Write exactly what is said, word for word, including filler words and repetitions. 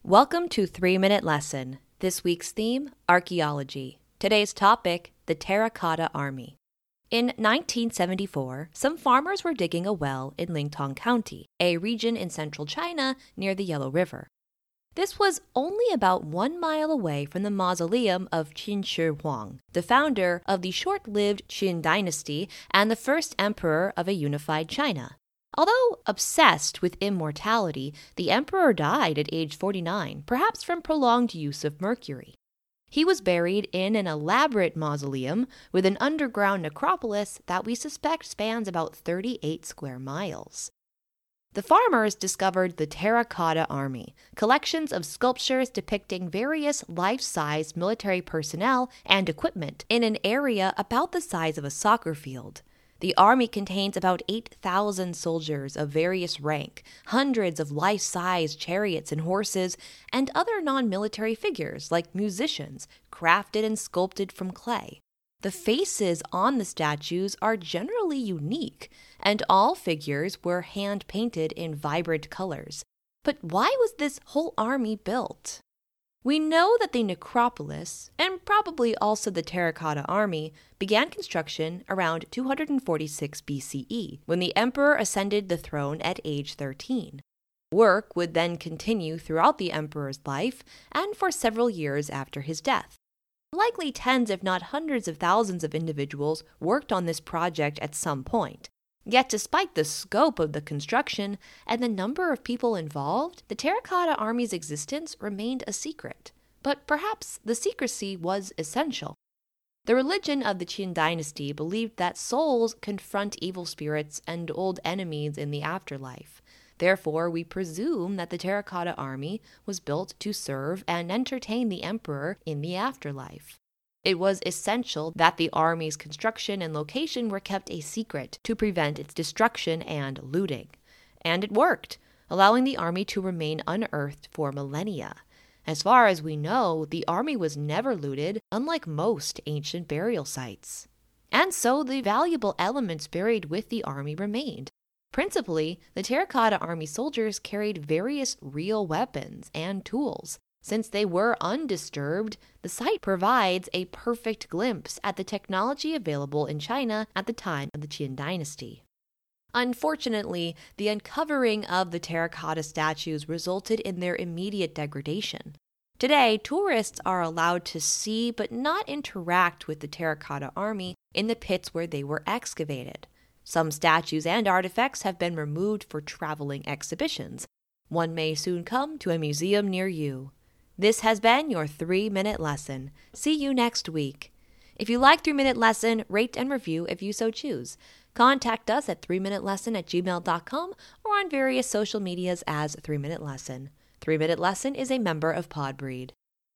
Welcome to three minute Lesson. This week's theme, archaeology. Today's topic, the Terracotta Army. In nineteen seventy-four, some farmers were digging a well in Lingtong County, a region in central China near the Yellow River. This was only about one mile away from the mausoleum of Qin Shi Huang, the founder of the short-lived Qin dynasty and the first emperor of a unified China. Although obsessed with immortality, the emperor died at age forty-nine, perhaps from prolonged use of mercury. He was buried in an elaborate mausoleum with an underground necropolis that we suspect spans about thirty-eight square miles. The farmers discovered the Terracotta Army, collections of sculptures depicting various life-size military personnel and equipment in an area about the size of a soccer field. The army contains about eight thousand soldiers of various rank, hundreds of life-size chariots and horses, and other non-military figures like musicians, crafted and sculpted from clay. The faces on the statues are generally unique, and all figures were hand-painted in vibrant colors. But why was this whole army built? We know that the necropolis, and probably also the Terracotta Army, began construction around two hundred forty-six B C E, when the emperor ascended the throne at age thirteen. Work would then continue throughout the emperor's life and for several years after his death. Likely tens if not hundreds of thousands of individuals worked on this project at some point. Yet despite the scope of the construction and the number of people involved, the Terracotta Army's existence remained a secret. But perhaps the secrecy was essential. The religion of the Qin dynasty believed that souls confront evil spirits and old enemies in the afterlife. Therefore, we presume that the Terracotta Army was built to serve and entertain the emperor in the afterlife. It was essential that the army's construction and location were kept a secret to prevent its destruction and looting. And it worked, allowing the army to remain unearthed for millennia. As far as we know, the army was never looted, unlike most ancient burial sites. And so the valuable elements buried with the army remained. Principally, the Terracotta Army soldiers carried various real weapons and tools. Since they were undisturbed, the site provides a perfect glimpse at the technology available in China at the time of the Qin dynasty. Unfortunately, the uncovering of the terracotta statues resulted in their immediate degradation. Today, tourists are allowed to see but not interact with the Terracotta Army in the pits where they were excavated. Some statues and artifacts have been removed for traveling exhibitions. One may soon come to a museum near you. This has been your three minute Lesson. See you next week. If you like three minute Lesson, rate and review if you so choose. Contact us at three minute lesson at gmail dot com or on various social medias as three minute Lesson. three minute Lesson is a member of Podbreed.